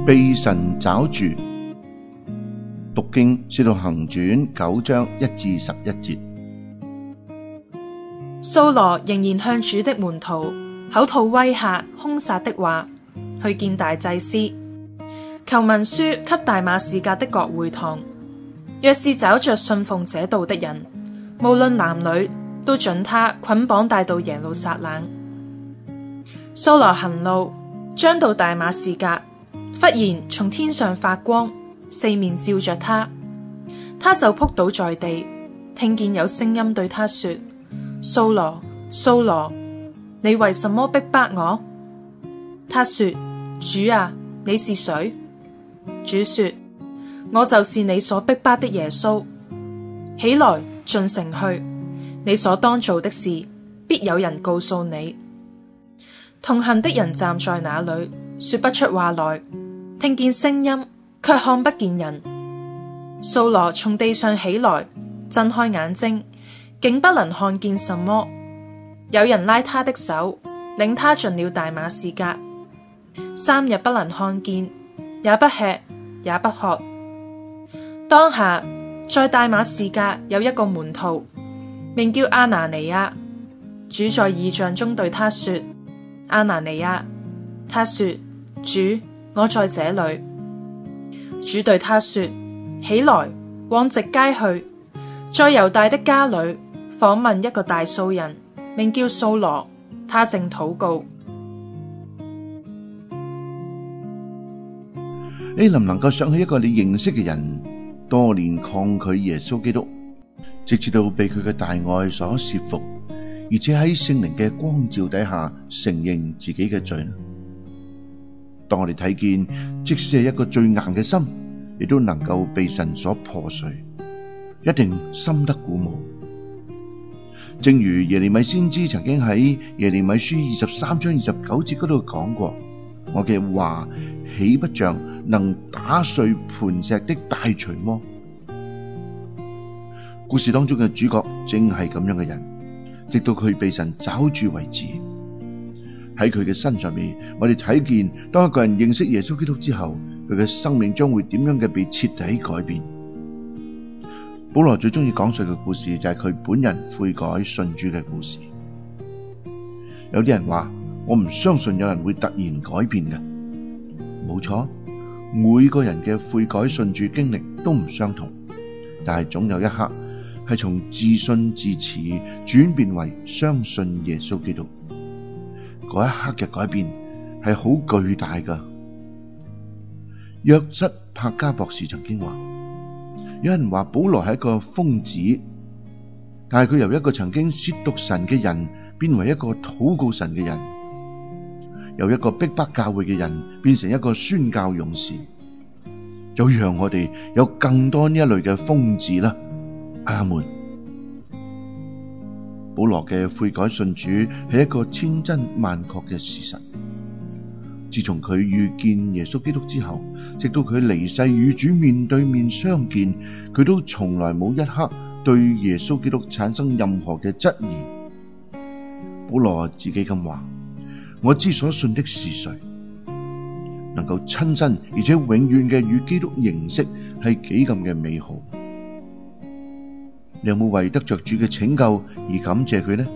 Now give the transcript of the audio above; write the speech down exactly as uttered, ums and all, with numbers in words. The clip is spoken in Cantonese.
被神抓住。讀經使徒行傳九章一至十一節。 掃羅仍然向主的門徒口吐威嚇、兇殺的話，去見大祭司，求文書給大馬士革的各會堂，若是找着信奉這道的人，無論男女，都准他捆綁帶到耶路撒冷。掃羅行路，將到大馬士革，忽然從天上發光，四面照着他，他就仆倒在地，聽見有聲音對他說：掃羅，掃羅，你為什麼逼迫我？他說：主啊，你是誰？主說：我就是你所逼迫的耶穌。起來，進城去，你所當做的事，必有人告訴你。同行的人站在那裏，說不出話來，聽見聲音，卻看不見人。掃羅從地上起來，睜開眼睛，竟不能看見什麼。有人拉他的手，領他進了大馬士革，三日不能看見，也不吃，也不喝。當下在大馬士革有一個門徒，名叫阿拿尼亞。主在異象中對他說：阿拿尼亞。他說：主，我在這裏。主對他說：起來，往直街去，在猶大的家裏訪問一個大數人，名叫掃羅，他正禱告。 你能唔能夠想起一個你認識嘅人，多年抗拒耶穌基督，直至到被佢嘅大愛所懾服，而且喺聖靈嘅光照底下承認自己嘅罪呢？當我哋睇見，即使係一個最硬嘅心，亦都能夠被神所破碎，一定深得鼓舞。正如耶利米先知曾經喺耶利米書二十三章二十九節嗰度講過：我嘅話豈不像能打碎磐石的大錘麼？故事當中嘅主角正係咁樣嘅人，直到佢被神抓住為止。喺佢嘅身上面，我哋睇見，當一個人認識耶穌基督之後，佢嘅生命將會點樣嘅被徹底改變。保羅最中意講述嘅故事就係佢本人悔改信主嘅故事。有啲人話：我唔相信有人會突然改變嘅。冇錯，每個人嘅悔改信主經歷都唔相同，但係總有一刻係從自信自恃轉變為相信耶穌基督。嗰一刻嘅改變係好巨大噶。約瑟柏加博士曾經話：有人話保羅係一個瘋子，但係佢由一個曾經褻瀆神嘅人變為一個禱告神嘅人，由一個逼迫教會嘅人變成一個宣教勇士，就讓我哋有更多呢一類嘅瘋子啦。阿門。保羅嘅悔改信主係一個千真萬確嘅事實。自從佢遇見耶穌基督之後，直到佢離世與主面對面相見，佢都從來冇一刻對耶穌基督產生任何嘅質疑。保羅自己咁話：我知所信的是誰，能夠親身而且永遠嘅與基督認識係幾咁嘅美好。你有冇為得着主嘅拯救而感謝佢呢？